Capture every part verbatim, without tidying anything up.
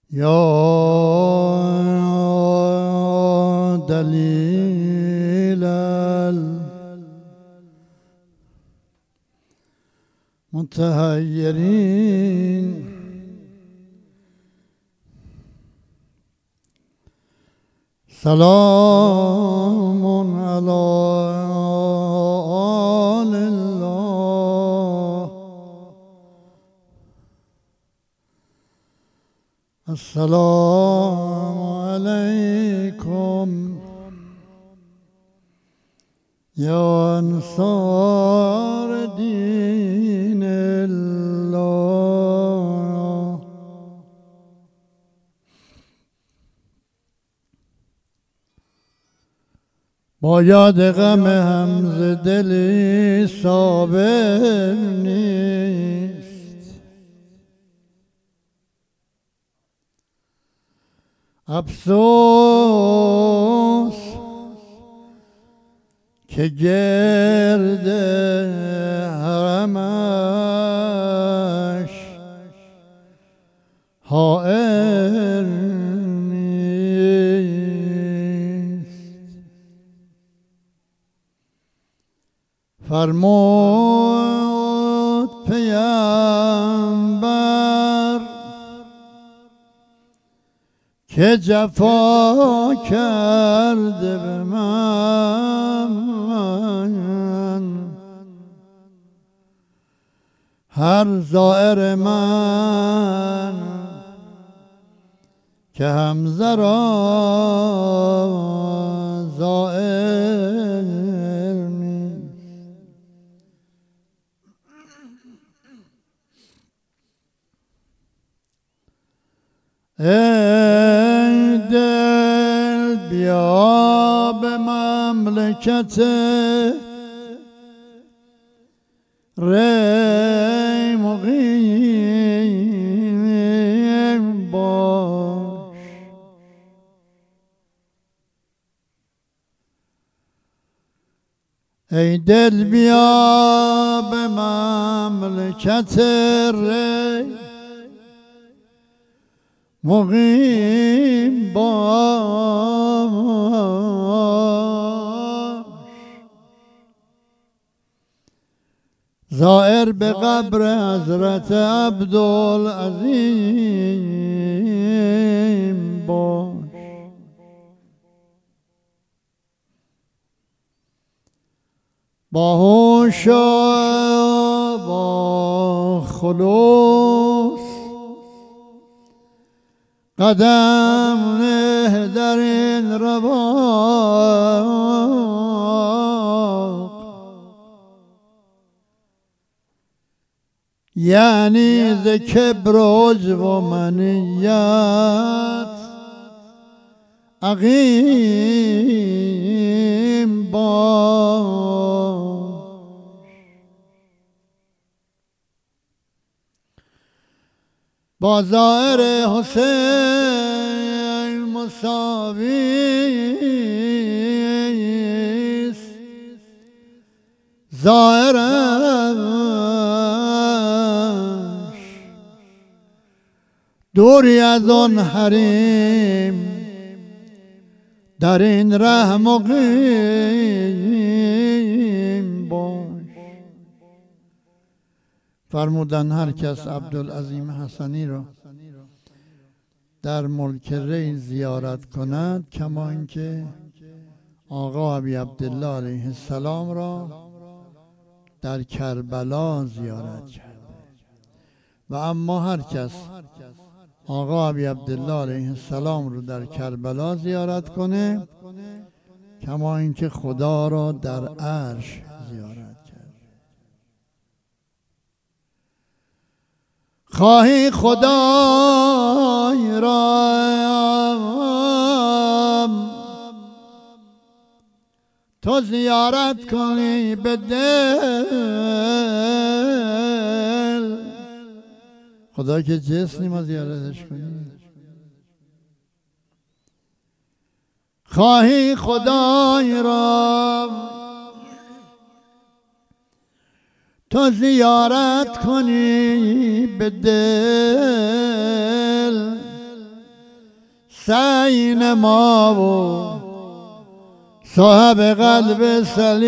یا دلیل المتحیرین سلام علی آل الله السلام علیکم یا انصار دین الله. با یاد غم هم ز دلی صابر نیست، افسوس که گرد حرمش حائر نیست. فرمود پیامبر که جفا کرده به من هر زائر من که حمزه را زائر نیست. ای دل بیا به مملکت ری مقیم باش، ای دل بیا به مملکت ری مقیم باش، زائر به قبر حضرت عبدالعظیم باش. با هوش و با خلوص قدم نه در این رواق، یعنی ز کبر و عجب و منیت عقیم باش. با زائر حسین مساویست، زائرش دوری از آن حریم در این ره مقیم باش. فرمودن هر کس عبدالعظیم حسنی را در ملک ری زیارت کند کما اینکه آقا ابی عبدالله علیه السلام را در کربلا زیارت کرد، و اما هر کس آقا ابی عبدالله علیه السلام رو در کربلا زیارت کنه کما اینکه خدا را در عرش زیارت کرد. خواهی خدای را تو زیارت کنی به دل، خدا که جسمی ما زیارتش کنی. خواهی خدای را تو زیارت کنی به دل، سعین ما و صاحب قلب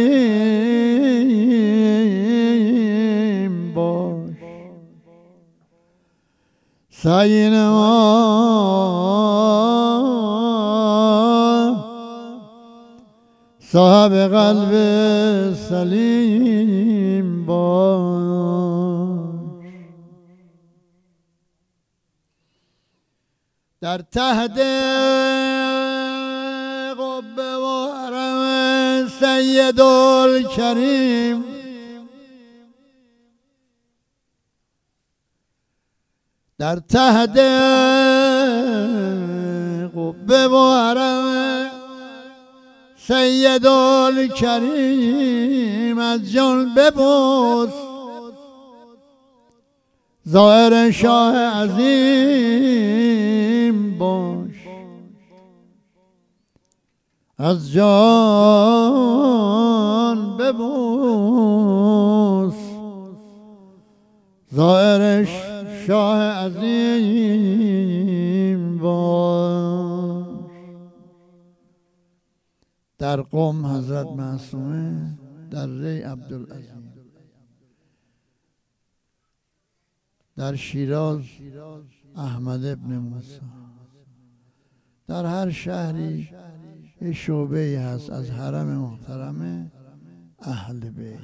سلیم باش. سعین ما صاحب قلب سلیم باش. در تحت قبه و حرم سید الکریم در تحت قبه و حرم سید الکریم از جان ببوس ظاهر شاه عظیم باش. از جان ببوس ظاهر شاه عظیم باش. در قم حضرت معصومه، در ری عبدالعظیم، در شیراز احمد ابن موسی. در هر شهری یه شعبه‌ای هست از حرم محترم اهل بیت.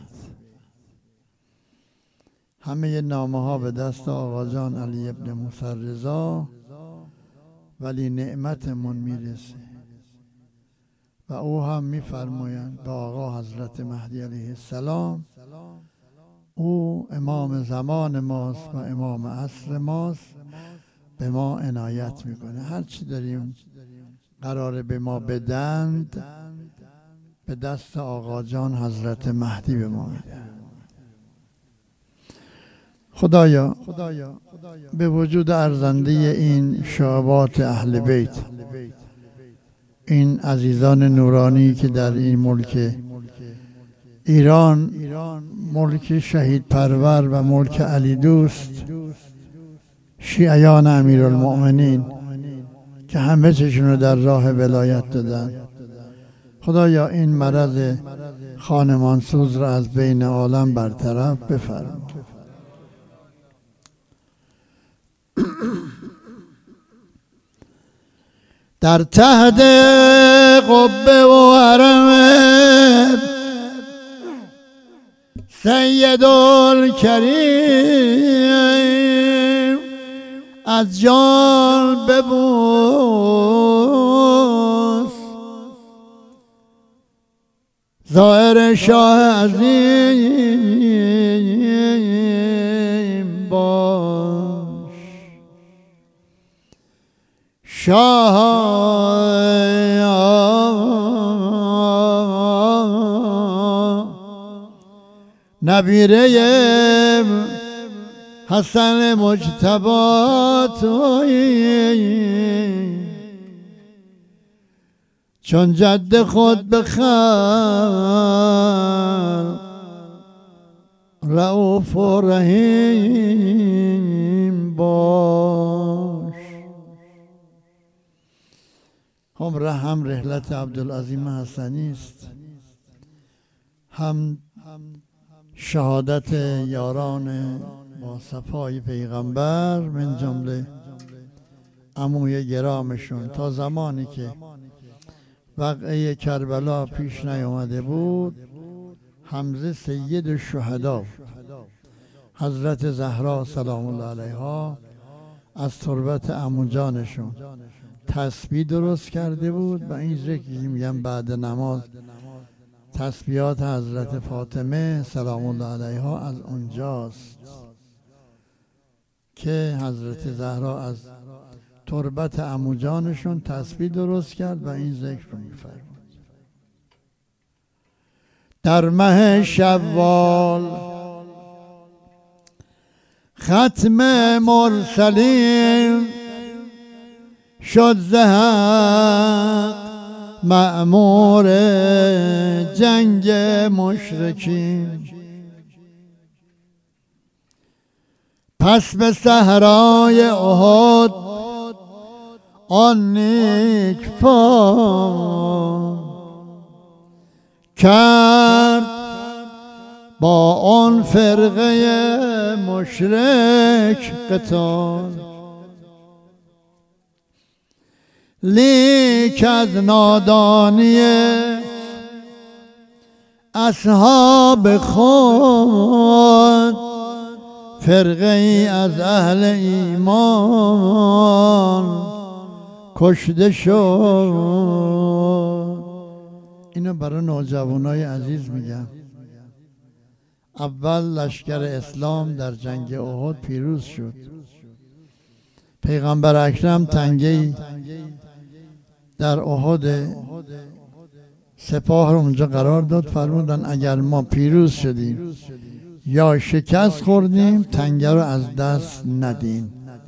همه نامه ها به دست آقا جان علی ابن موسی رضا ولی نعمتمون میرسه و او هم میفرمایند به آقا حضرت مهدی علیه السلام او امام زمان ماست و امام عصر ماست، به ما عنایت میکنه. هر چی داریم قراره به ما بدند به دست آقا جان حضرت مهدی به ما میده. خدایا به وجود ارزنده این شعبات اهل بیت، این عزیزان نورانی که در این ملک ایران، ملک شهید پرور و ملک علی دوست، شیعیان امیرالمؤمنین که همه چشون رو در راه ولایت دادن، خدایا این مرض خانمانسوز را از بین عالم برطرف بفرما. در تحت قبه و حرم سید الکریم از جان ببوس ظاهر شاه عظیم باش. شاه نبیره حسن مجتبی تویی، چون جد خود بخواه رؤوف و رحیم باش. هم هم رحلت عبدالعظیم حسنی است، هم شهادت یاران با صفای پیغمبر من جمله عموی گرامشون. تا زمانی که واقعه کربلا پیش نیامده بود، حمزه سید الشهدا حضرت زهرا سلام الله علیها از تربت عمو جانشون تسبیح درست کرده بود و این ذکری میگم بعد نماز تسبیحات حضرت فاطمه سلام الله علیها از اونجاست که حضرت زهرا از تربت عمو جانشون تسبیح درست کرد و این ذکر رو میفرمود. در ماه شوال ختم مرسلین شد ز حق مأمور جنگ مشرکین. پس به صحرای احد آن نیک پا کرد با آن فرقه مشرک قتال، لیک از نادانی اصحاب خود فرقه ای از اهل ایمان کشته شد. اینو برای نوجوانای عزیز میگم. اول لشکر اسلام در جنگ احد پیروز شد. پیغمبر اکرم تنگه‌ای در احد سپاه رو اونجا قرار داد، فرمودن اگر ما پیروز شدیم یا شکست خوردیم تنگه رو از دست ندین،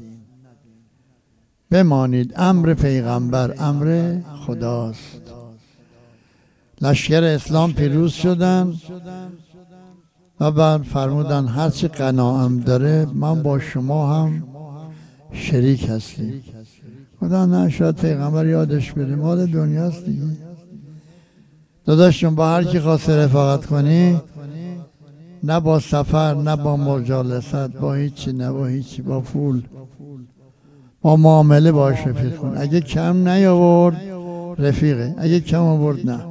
بمانید، امر پیغمبر امر خداست. لشکر اسلام پیروز شدن و بعد فرمودن هرچی غنایم داره من با شما هم شریک هستیم. خدا نه، شاید پیغمبر یادش بره، مال دنیاست دیگه. داداشون با هر کی خواست رفاقت کنی، نه با سفر، نه با مجالست، با هیچی، نه با هیچی، با پول، با معامله باش رفیق کن. اگه کم نیاورد رفیقه، اگه کم آورد نه.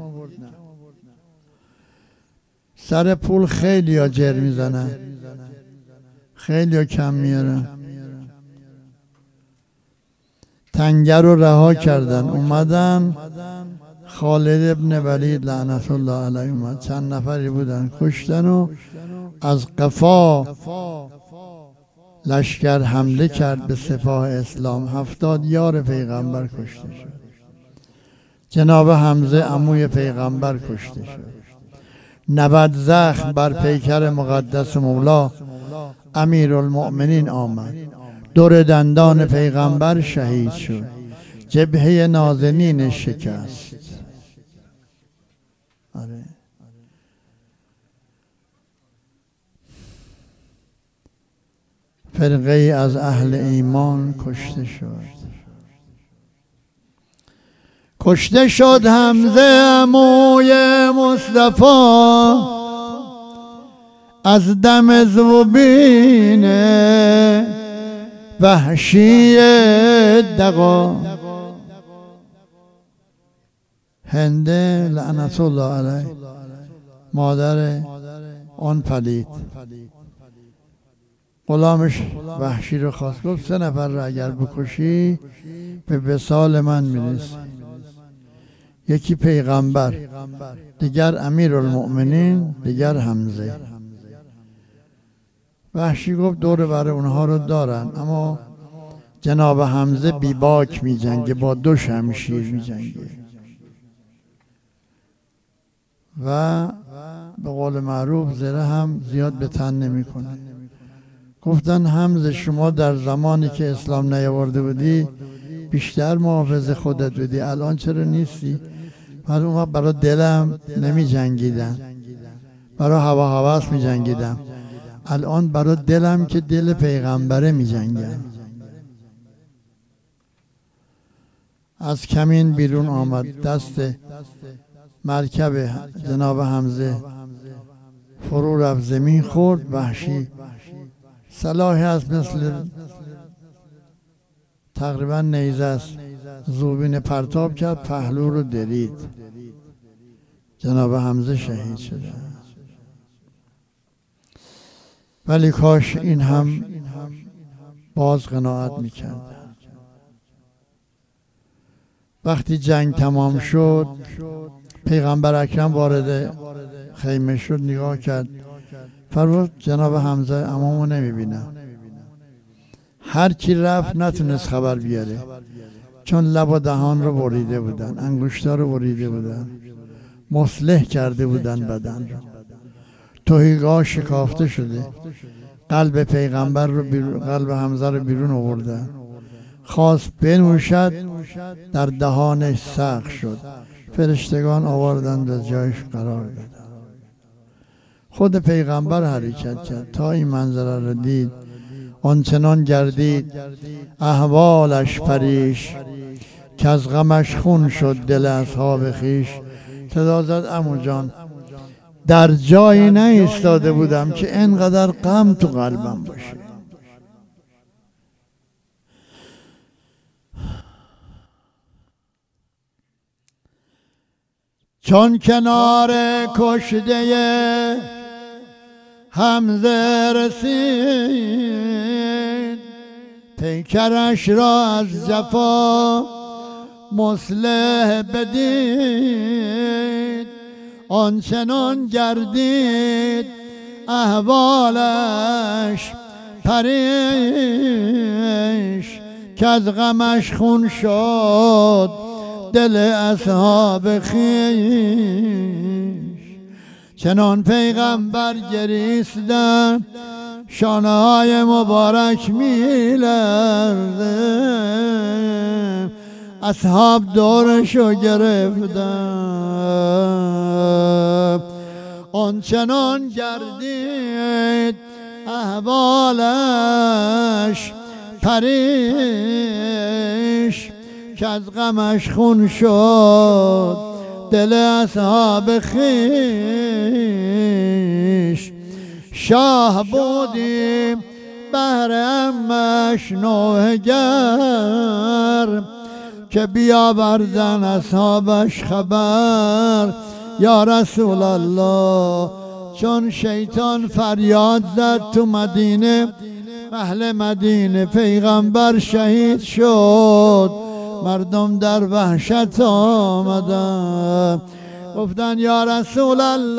سر پول خیلی ها جر میزنن، خیلی ها کم میارن. تنگه رو رها کردن، اومدن خالد ابن ولید لعنت الله علیه اومد، چند نفری بودن، کشتن و از قفا لشکر حمله کرد به سپاه اسلام. هفتاد یار پیغمبر کشته شد. جناب حمزه عموی پیغمبر کشته شد. نود زخم بر پیکر مقدس مولا امیرالمؤمنین آمد. دور دندان پیغمبر شهید شد. جبهه نازنین شکست. آره. فرقه ای از اهل ایمان کشته شد. کشته شد حمزه عموی مصطفی از دم زوبین وحشی دغا. هنده لعنت الله علیه مادر آن پلید غلامش وحشی رو خواست، گفت سه نفر رو اگر بکشی به وصال من میرسی. یکی پیغمبر، دیگر امیرالمؤمنین، دیگر حمزه. وحشی گفت دور بر اونها رو دارن، اما جناب حمزه بی باک می جنگه، با دو شمشیر می جنگه و به قول معروف زره هم زیاد به تن نمی کنه. گفتن حمزه شما در زمانی که اسلام نیاورده بودی بیشتر محافظ خودت بودی، الان چرا نیستی؟ من اون وقت برای دلم نمی جنگیدم، برای هوا هواس می جنگیدم، الان برای دلم که دل پیغمبره می جنگم. از کمین بیرون آمد، دست مرکب جناب حمزه فرو رفت، زمین خورد. وحشی سلاحی هست مثل تقریبا نیزه است، زوبین پرتاب کرد، پهلو رو درید. جناب حمزه شهید شده. ولی کاش این هم باز قناعت میکرد. وقتی جنگ تمام شد پیغمبر اکرم وارد خیمه شد، نگاه کرد، فرمود جناب حمزه عمامو نمیبینم. هر کی رفت نتونست خبر بیاره، چون لب و دهان رو بریده بودن، انگشتا رو بریده بودن، مصلح کرده بودن بدن رو، تهیگاه شکافته شده. قلب پیغمبر رو بیرون، قلب حمزه رو بیرون آوردن. خواست بنوشد، در دهانش سقط شد. فرشتگان آوردن در جایش قرار دادن. خود پیغمبر حرکت کرد تا این منظره رو دید. آنچنان گردید احوالش پریش، که از غمش خون شد دل اصحاب خویش. صدا زد عمو جان در جایی نایستاده بودم که اینقدر غم تو قلبم باشه. چون کنار کشته حمزه رسید، پیکرش را از جفا مصلح بدید. آنچنان گردید احوالش پریش، که از غمش خون شد دل اصحاب خویش. چنان پیغمبر گریستند شانه های مبارک می لرزه، اصحاب دورشو گرفتند. آنچنان گردید احوالش پریش، که از غمش خون شد دل اصحاب خویش. شاه بودیم بهر امش نوحه گر، که بیاوردن اصحابش خبر. یا رسول الله چون شیطان فریاد زد تو مدینه، اهل مدینه پیغمبر شهید شد. مردم در وحشت آمدن، گفتن یا رسول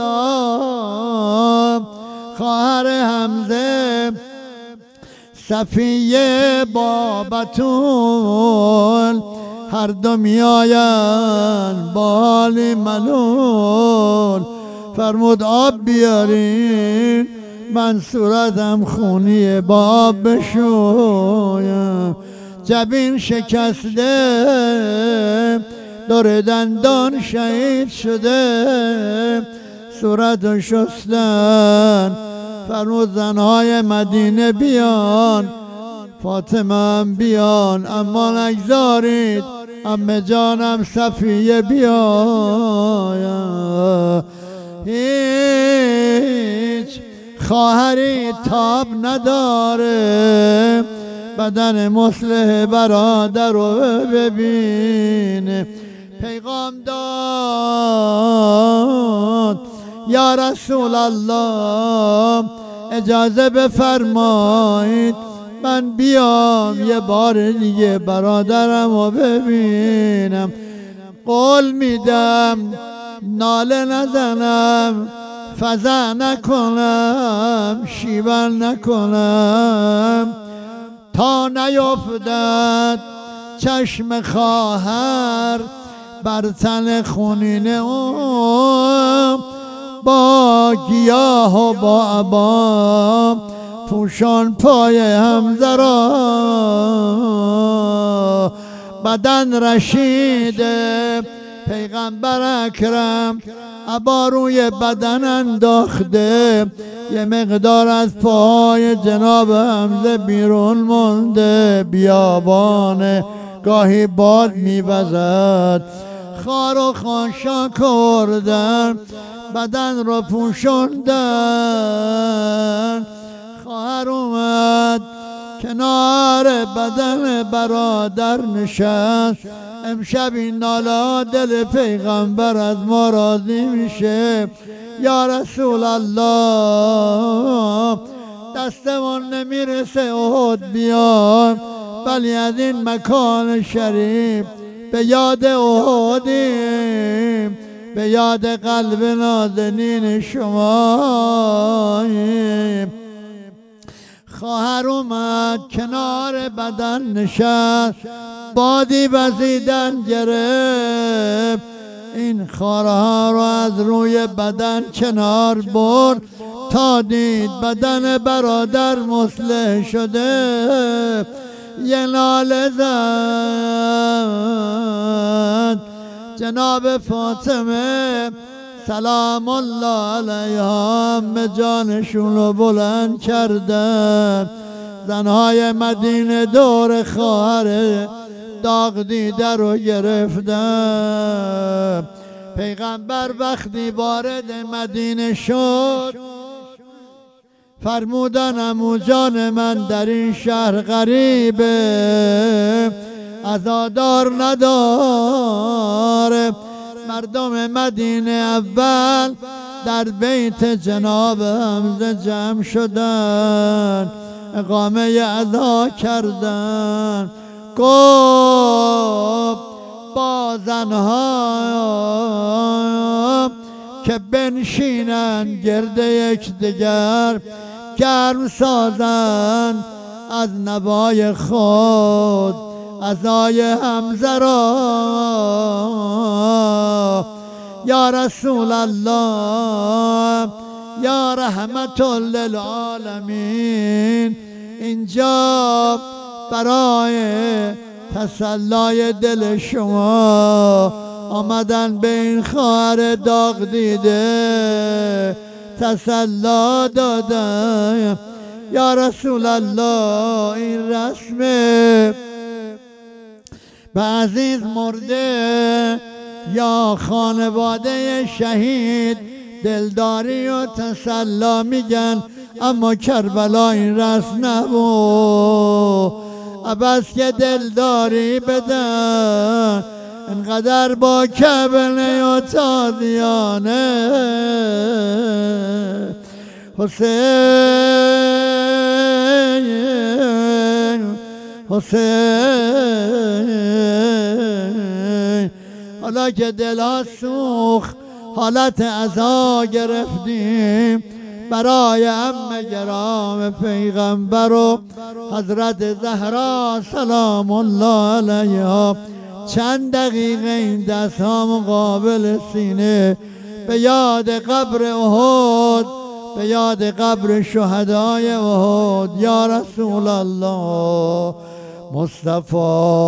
الله خواهر حمزه صفیه با بتول هر دو می آیند با حال ملول. فرمود آب بیارین من صورتم خونیه با آب بشویم. جبین شکسته دور دندان شهید شده، صورت شستن. فرمود زنهای مدینه بیان، فاطمه هم بیان، اما نگذارید عمه جانم صفیه بیاید. هیچ خواهری تاب نداره، بدن مصلح برادر رو ببینه. پیغام داد یا رسول الله اجازه بفرمایید من بیام یه بار دیگه برادرم رو ببینم. قول میدم ناله نزنم، فزع نکنم، شیون نکنم، تا نیفتد چشم خواهر بر تن خونین او. با گیاه و با عبا پوشان پای حمزه را، بدن رشیده پیغمبر اکرم عبا روی بدن انداخته. یه مقدار از پای جناب حمزه بیرون مونده، بیابان گاهی باد میوزد. خار و خاشاک آوردن بدن رو پوشوندن. خواهر اومد کنار بدن برادر نشست. امشب این ناله دل پیغمبر از ما راضی میشه. یا رسول الله دستمون نمیرسه احد بیام، ولی از این مکان شریف به یاد احدیم، به یاد قلب نازنین شماییم. خواهر اومد کنار بدن نشست، بادی وزیدن گرفت. این خارها رو از روی بدن کنار برد تا دید بدن برادر مصلح شده. یه ناله زد جناب فاطمه سلام الله علیها، همه جانشون رو بلند کردن. زنهای مدینه دور خواهر داغ دیده رو گرفتن. پیغمبر وقتی وارد مدینه شد فرمودن عمو جان من در این شهر غریبه، عزادار نداره. مردم مدینه اول در بیت جناب حمزه جمع شدن، اقامه عزا کردن. گفت با زنها که بنشینن گرد یک دیگر، گرم سازند از نوای خود عزای حمزه را. یا رسول الله، یا رحمت للعالمین، اینجا برای تسلای دل شما آمدن به این خواهر داغ دیده تسلا دادن. یا رسول الله، این رسمه به عزیز مرده یا خانواده شهید دلداری و تسلا میگن، اما کربلا این رسم نبود. عباس که دلداری بدن انقدر با کبنه و تازیانه. حسین حسین، حالا که دلها سوخت حالت عزا گرفتیم برای عم گرام پیغمبر و حضرت زهرا سلام الله علیها. چند دقیقه این دست ها مقابل سینه به یاد قبر احد، به یاد قبر شهدای احد. یا رسول الله، مصطفی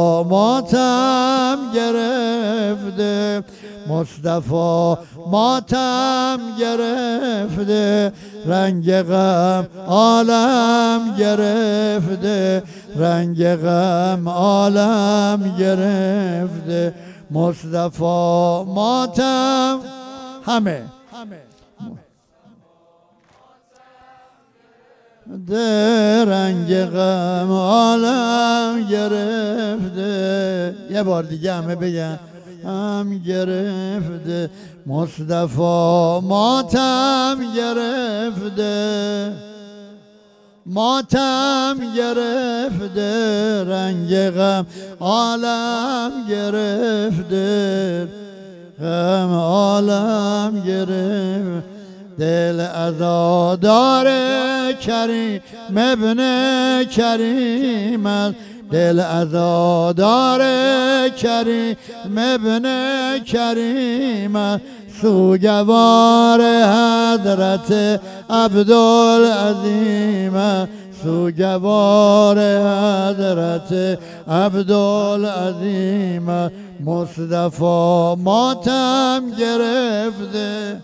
ماتم گرفته، مصطفی ماتم گرفته، رنگ غم عالم گرفته، رنگ غم عالم گرفته. مصطفی ماتم، همه ده رنگ غم عالم گرفته. یه بار دیگه همه بگن هم گرفته. مصطفی ماتم گرفته، ماتم گرفته، رنگ غم عالم گرفته، غم عالم گرفته. دل عزادار کریم ابن کریم است، دل عزادار کریم ابن کریم است، سوگوار حضرت عبدالعظیم است، سوگوار حضرت عبدالعظیم است. مصطفی ماتم گرفته،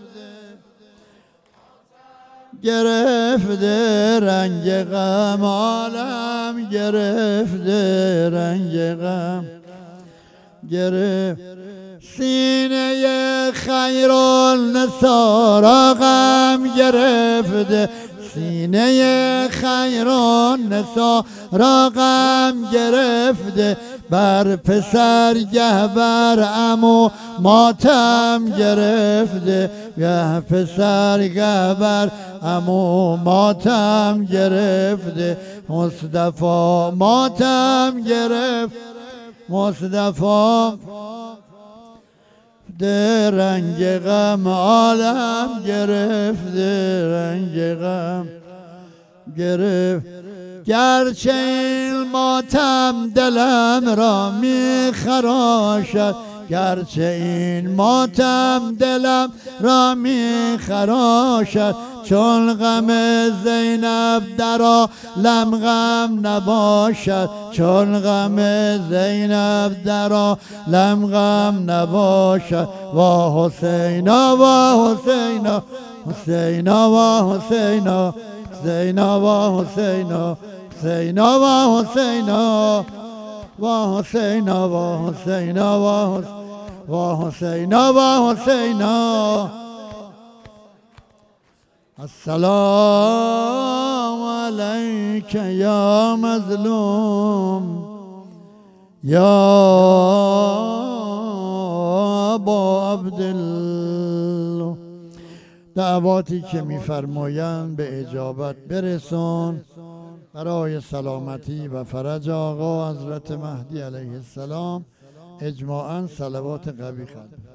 گرفته، رنگ غم عالم گرفته، رنگ غم گرفت. سینه خیر النسا را غم گرفته، سینه خیر النسا را غم گرفته، بر پسر گه بر عمو ماتم گرفته، گه پسر گه بر عمو ماتم گرفته. مصطفی ماتم گرفت، مصطفی ده رنگ غم عالم گرفته، رنگ غم گرفت. گرچه این ماتم دلم را می خراشد، گرچه این ماتم دلم را می خراشد، چون غم زینب در عالم غم نباشد، چون غم زینب در عالم غم نباشد. و حسینا و حسینا، حسینا و حسینا، حسینا و حسینا، حسینا و حسینا و حسینا و حسینا و حسینا و حسینا. السلام علیک یا مظلوم یا ابا عبدالله. دعواتی که میفرمایند به اجابت برسون برای سلامتی و فرج آقا حضرت مهدی علیه السلام. اجماعاً صلوات قوی خواهد.